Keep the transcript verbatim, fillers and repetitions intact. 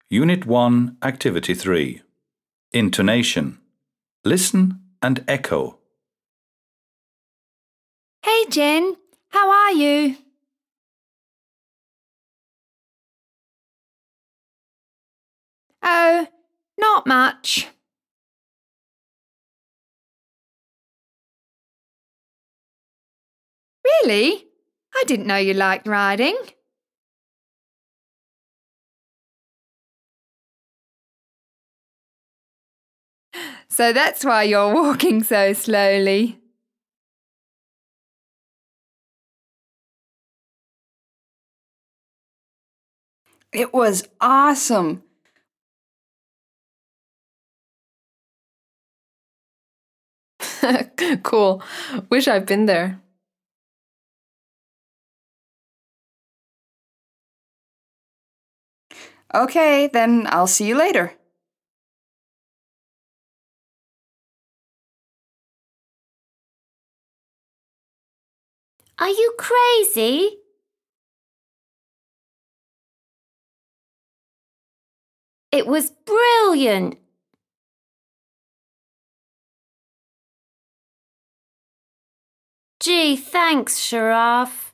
Unit one, Activity three. Intonation. Listen and echo. Hey Jen, how are you? Oh, not much. Really? I didn't know you liked riding. So that's why you're walking so slowly. It was awesome. Cool. Wish I'd been there. Okay, then I'll see you later. Are you crazy? It was brilliant. Gee, thanks, Sharaf.